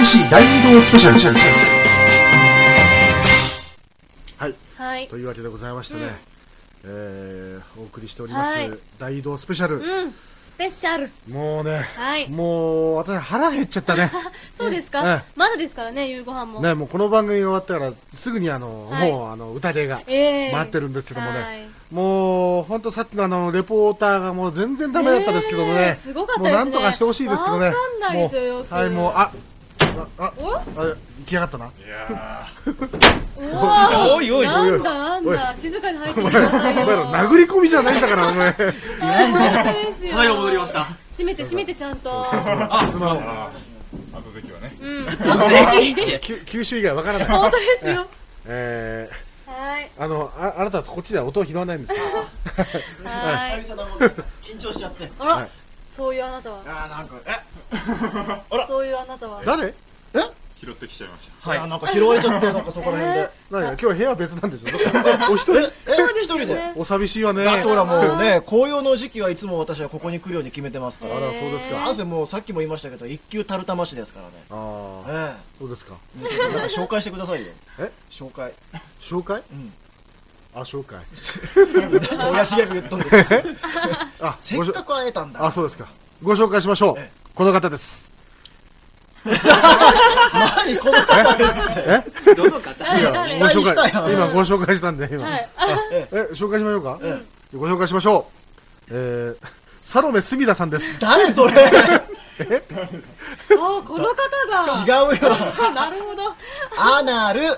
市大移動スペシャル。はい、 はい、 というわけでございましてね、お送りしております、大移動スペシャル、 スペシャル。 もうね、もう私腹減っちゃったね。 そうですか、まだですからね、夕ご飯もね、もうこの番組が終わったからすぐにもう宴が待ってるんですけどもね、もう本当さっきのレポーターがもう全然ダメだったですけどもね、 すごかったですね。 もうなんとかしてほしいですけどね。 わかんないですよ、よく。 はい、もう行きやがったな。いやー、おいおい、なんだ、静かに入ってくださいよ。 お前ら殴り込みじゃないんだから、お前。 本当ですよ。 はい、戻りました。 閉めてちゃんと。 後席はね。九州以外わからない。 本当ですよ。 はい。あなたはこっちでは音を拾わないんですよ。 はい。 緊張しちゃって。 あら、そういうあなたは。 なんか、 そういうあなたは。 誰？ 拾ってきちゃいました。はい。 なんか拾われちゃって、なんかそこら辺で。 何や、今日部屋別なんでしょ？お一人？ 一人で。 お寂しいわね。 だってほらもうね、紅葉の時期はいつも私はここに来るように決めてますから。 あら、そうですか。 なんせもうさっきも言いましたけど、一級タルタマシですからね。 ああ。そうですか。 なんか紹介してくださいよ。紹介。 紹介？ うん。 紹介。 親しげく言っとんですけど。せっかく会えたんだ。 そうですか。ご紹介しましょう。この方です。 何この方ですって。 どの方？ 今ご紹介したんで、今。紹介しましょうか。ご紹介しましょう。サロメスミダさんです。 誰それ？ この方が。 違うよ。 なるほど。 アナル。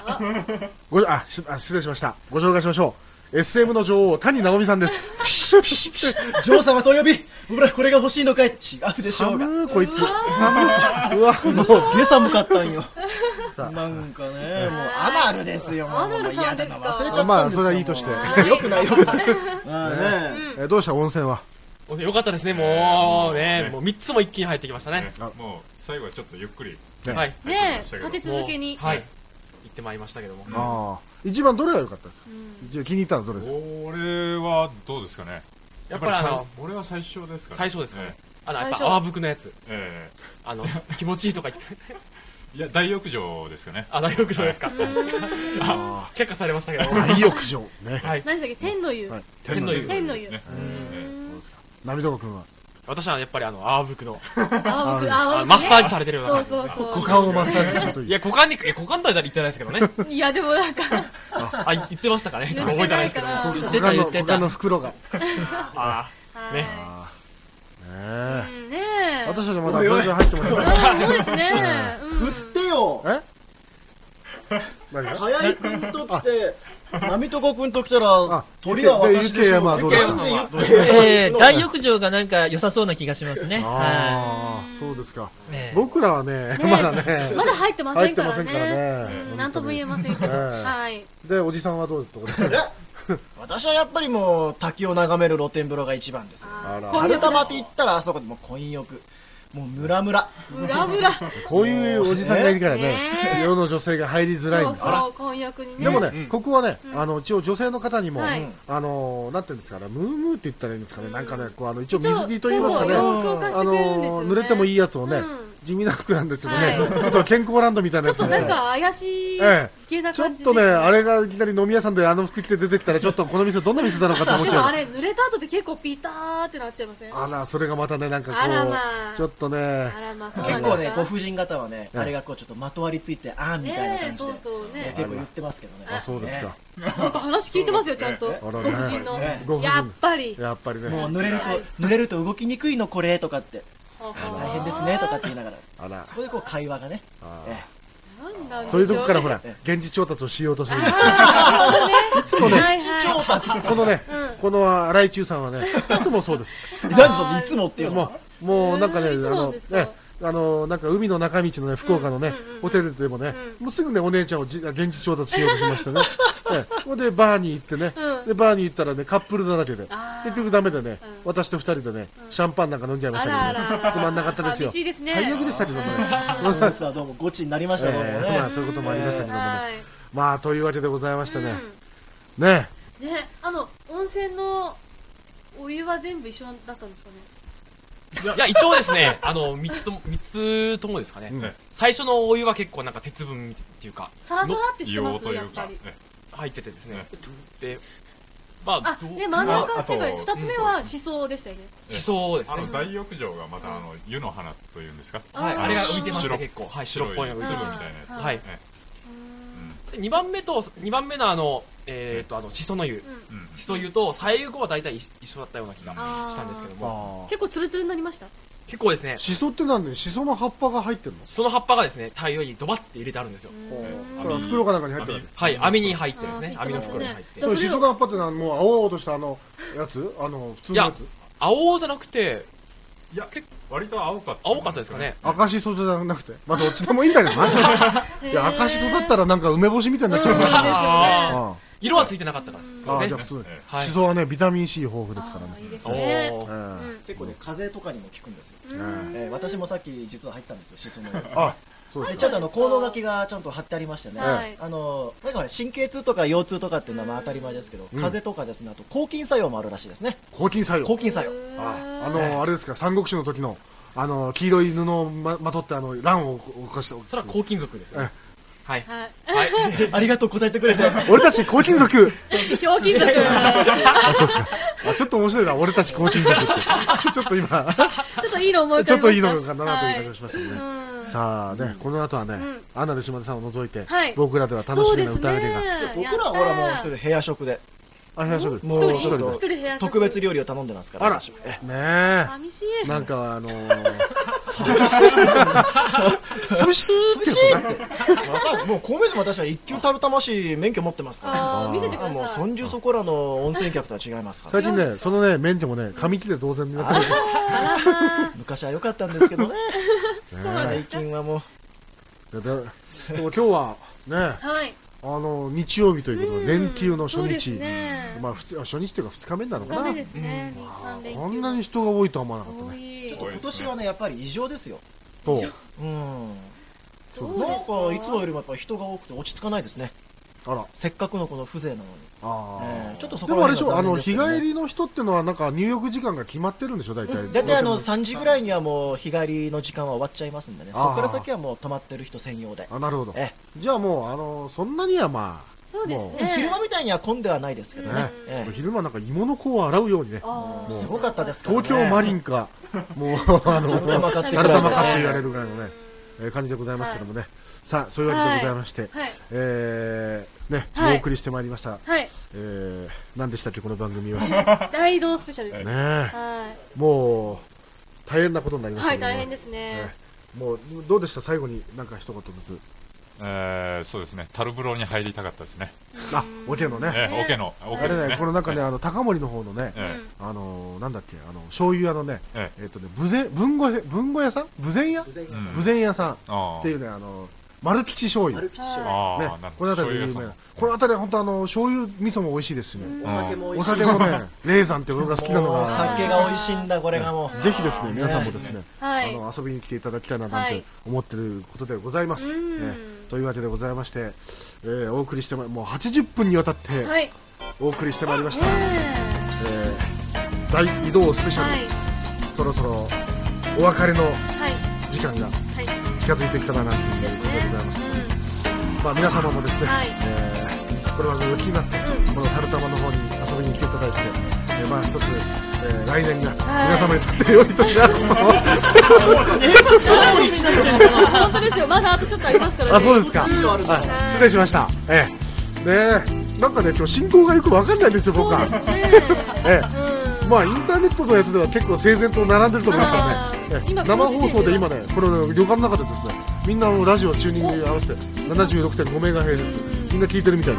失礼しました。ご紹介しましょう。SM の女王、谷直美さんです。 女王様とお呼び。ほら、これが欲しいのかい？違うでしょうが。 寒ー、こいつ。寒。うわ、 もうすっげえ寒かったんよ。なんかね、もうアナルですよ。 アナルさんですか。 忘れちゃったんですよ。 まあ、それはいいとして。 よくないよくない。 どうした温泉は？ よかったですね、もうね、もう3つも一気に入ってきましたね。 もう最後はちょっとゆっくり。 はい。 ね、立て続けに。 はい。行ってまいりましたけども。 一番どれが良かったですか？一番気に入ったのはどれですか？ 俺はどうですかね。 やっぱり俺は最初ですかね。 最初ですね。やっぱ泡吹くのやつ。気持ちいいとか言って。 いや、大浴場ですかね。 大浴場ですか。却下されましたけど。 大浴場ね。 何でしたっけ？天の湯。 天の湯。 天の湯。 波床君は？ 私はやっぱり泡吹くの。 マッサージされてるような。 そう。 股間をマッサージするという。 いや、股間とは言ってないですけどね。 いや、でもなんか。 言ってましたかね。ちょっと覚えてないですけど。 股間の袋が。 ね。 私たちまだ全然入ってますよ。 そうですね。 振ってよ。早い君と来て、波床君と来たら、鳥は私でしょ。 大浴場がなんか良さそうな気がしますね。 そうですか。僕らはね、まだ入ってませんからね。なんとも言えませんけど。 で、おじさんはどういうとこですか？ 私はやっぱりもう滝を眺める露天風呂が一番ですよ。春玉って言ったらあそこでもう混浴。もうムラムラ。 こういうおじさんがいるからね、世の女性が入りづらいんですよ。 そう、婚約にね。 でもね、ここはね、一応女性の方にも、なんていうんですかね、ムームーって言ったらいいんですかね、なんかね、一応水着と言いますかね、濡れてもいいやつをね、地味な服なんですけどね、ちょっと健康ランドみたいなやつ。 ちょっとなんか怪しい系な感じ。 ちょっとね、あれがいきなり飲み屋さんで服着て出てきたら、ちょっとこの店どんな店なのかと思っちゃう。 でもあれ、濡れた後って結構ピターってなっちゃいません？ あら、それがまたね、なんかこう、ちょっとね、 結構ね、ご婦人方はね、あれがこうちょっとまとわりついて、みたいな感じで結構言ってますけどね。 そうですか。 なんか話聞いてますよ、ちゃんと。ご婦人の。やっぱりね。 もう濡れると動きにくいのこれとかって。大変ですねとかって言いながら。そこでこう会話がね。 そういうとこからほら、現地調達をしようとするんですよ。いつもね、この荒井中さんはね、いつもそうです。 何そのいつもっていうの？ もうなんかね、なんか海の中道のね、福岡のね、ホテルでもね、もうすぐね、お姉ちゃんを現地調達しようとしましてね。ここでバーに行ってね、で、バーに行ったらね、カップルだらけで、結局ダメでね、私と二人でね、シャンパンなんか飲んじゃいましたけど、つまんなかったですよ。最悪でしたけどもね。 どうもゴチになりましたね。 まあそういうこともありましたけどもね。まあというわけでございましてね。ね。 温泉のお湯は全部一緒だったんですかね。 いや、一応ですね、3つともですかね。最初のお湯は結構なんか鉄分っていうか、 サラサラってしてますね、やっぱり。 入っててですね。 で、まあ、で、真ん中っていうか、2つ目はシソでしたよね。 シソですね。 大浴場がまた湯の花というんですか。 はい、あれが浮いてました結構。はい、白っぽいのが粒みたいなやつ。 はい。2番目のシソの湯。シソ湯と最後は大体一緒だったような気がしたんですけども。 結構ツルツルになりました？ 結構ですね。 シソってなんで、シソの葉っぱが入ってるの？ シソの葉っぱがですね、大量にドバッて入れてあるんですよ。 袋かなんかに入ってる。 はい、網に入ってですね。網の袋に入って。 シソの葉っぱってのはもう青々としたやつ？普通のやつ？ 青じゃなくて、 いや、割と青かったですかね。 赤しそじゃなくて、まあどっちでもいいんだけどな。いや、赤しそだったらなんか梅干しみたいになっちゃうから。 色はついてなかったからですね。 あ、じゃあ普通。シソはね、ビタミン C 豊富ですからね。 いいですね。 結構ね、風邪とかにも効くんですよ。私もさっき実は入ったんですよ、シソの湯。 そうです。 ちゃんと効能書きがちゃんと貼ってありましてね。なんか神経痛とか腰痛とかっていうのは当たり前ですけど、風邪とかですね、あと抗菌作用もあるらしいですね。 抗菌作用。 抗菌作用。 あれですか、三国志の時の黄色い布をまとって乱を起こして。 それは抗菌族ですね。はい。 ありがとう、答えてくれて。 俺たち抗菌族。 ひょうきん族。 そうですか。ちょっと面白いな、俺たち抗菌族って。ちょっと今。 ちょっといいの思い浮かびました。 ちょっといいのかなという感じがしましたね。さあね、この後はね、アナで島田さんを除いて、僕らでは楽しみな歌上げが。 僕らはほらもう一人部屋食で。 部屋食。 もう一人部屋食。 特別料理を頼んでますから。 あら、ねえ。 寂しい。 なんか寂しいってもうこう見ても私は一級タルタマシ免許持ってますから。 見せてください。 もうそんじゅそこらの温泉客とは違いますから。 最近ね、そのね、免許もね、紙切れ同然になってる。 昔は良かったんですけどね。最近はもう。 でも今日はね、日曜日ということで、連休の初日。まあ初日というか2日目なのかな。 2日目ですね。 こんなに人が多いとは思わなかったね。 ちょっと今年はね、やっぱり異常ですよ。 そう。 なんかいつもよりもやっぱ人が多くて落ち着かないですね。せっかくのこの風情なのに。ちょっとそこでもあれでしょ、日帰りの人ってのはなんか入浴時間が決まってるんでしょ、大体。 大体3時ぐらいにはもう日帰りの時間は終わっちゃいますんでね。そこから先はもう泊まってる人専用で。 なるほど。じゃあもうそんなにはまあ。 そうですね。 昼間みたいには混んではないですけどね。 昼間なんか芋の子を洗うようにね。 すごかったですからね。 東京マリンか、もうタルタマかって言われるぐらいのね、感じでございますけどもね。さあ、そういうわけでございまして、ね、お送りしてまいりました。何でしたっけ、この番組は。 大移動スペシャルですね。もう、大変なことになりましたね。 大変ですね。 もう、どうでした、最後になんか一言ずつ。 そうですね、タル風呂に入りたかったですね。 桶のね。 桶の。あれね、 この中ね、高森の方のね、なんだっけ、醤油屋のね、文具屋さん豊前屋さんっていうね、丸吉醤油。ね、この辺りで有名な。この辺りは本当醤油味噌も美味しいですしね。お酒もね、レーザンって僕が好きなのが。 お酒が美味しいんだ、これがもう。 ぜひですね、皆さんもですね、遊びに来ていただきたいななんて思ってることでございます。というわけでございまして、お送りしてもう80分にわたってお送りしてまいりました。大移動スペシャル。そろそろお別れの時間が近づいてきたななんていうことでございます。まあ皆様もですね、これは気になってこのタルタマの方に遊びに来ていただいて、まあ一つ来年が皆様にとって良い年であることを。 本当ですよ。まだあとちょっとありますからね。 そうですか。失礼しました。なんかね、今日進行がよくわかんないんですよ、僕は。まあインターネットのやつでは結構整然と並んでると思いますけどね。生放送で今ね、これ旅館の中でですね、みんなラジオチューニングに合わせて 76.5 メガヘルツみんな聞いてるみたいです。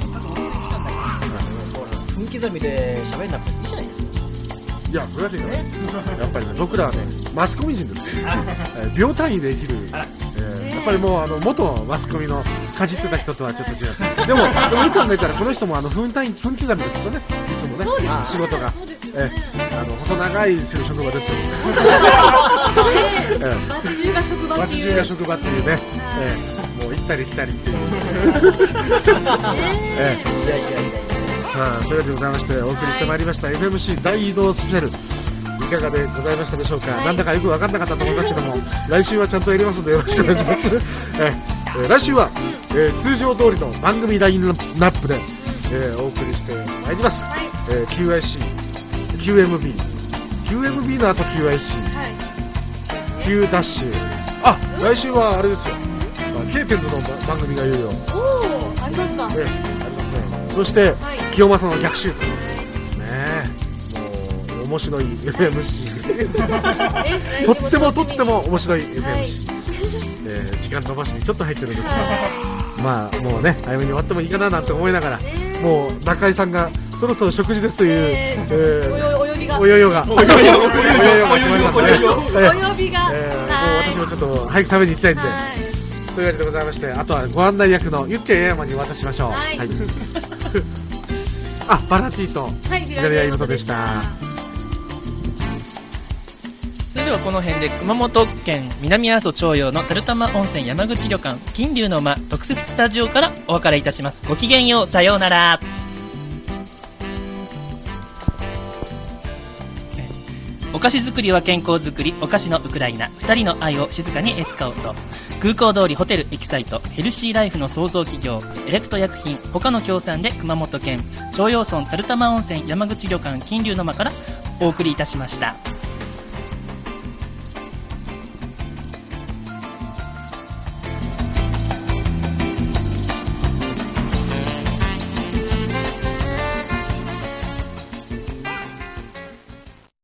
分刻みで喋んなくていいじゃないですか。 いや、それは違う。やっぱりね、僕らはね、マスコミ人ですね。秒単位で生きる。やっぱりもう元マスコミのかじってた人とはちょっと違う。でもよく考えたらこの人も分刻みですよね。いつもね、仕事が。細長い職場ですよね。 街中が職場っていう。 街中が職場っていうね。もう行ったり来たりっていう。さあ、それでございましてお送りしてまいりました FMC 大移動スペシャル。 かがでございましたでしょうか。なんだかよく分かんなかったと思いますけども、来週はちゃんとやりますのでよろしくお願いします。来週は、通常通りの番組ラインナップで、お送りしてまいります。QIC、QMB、QMB の後 QIC、Q ダッシュ。あ、来週はあれですよ。K ペンズの番組がいよいよ。 ありますか。 ありますね。そして、清正の逆襲と。ねもう面白い MC。とっても面白い MC。時間伸ばしにちょっと入ってるんですが、まあもうね早めに終わってもいいかななんて思いながら、もう中井さんがそろそろ食事ですという、お呼びが来ましたので、お呼びが、もう私もちょっと早く食べに行きたいんで、というわけでございまして、あとはご案内役のユッケエヤマに渡しましょう。あ、バラティと左谷妹でした。 それではこの辺で熊本県南阿蘇長陽の垂玉温泉山口旅館金龍の間特設スタジオからお別れいたします。ごきげんよう、さようなら。お菓子作りは健康作り、お菓子のウクライナ、2人の愛を静かにエスカウト。空港通りホテルエキサイト、ヘルシーライフの創造企業、エレクト薬品、他の協賛で熊本県長陽村垂玉温泉山口旅館金龍の間からお送りいたしました。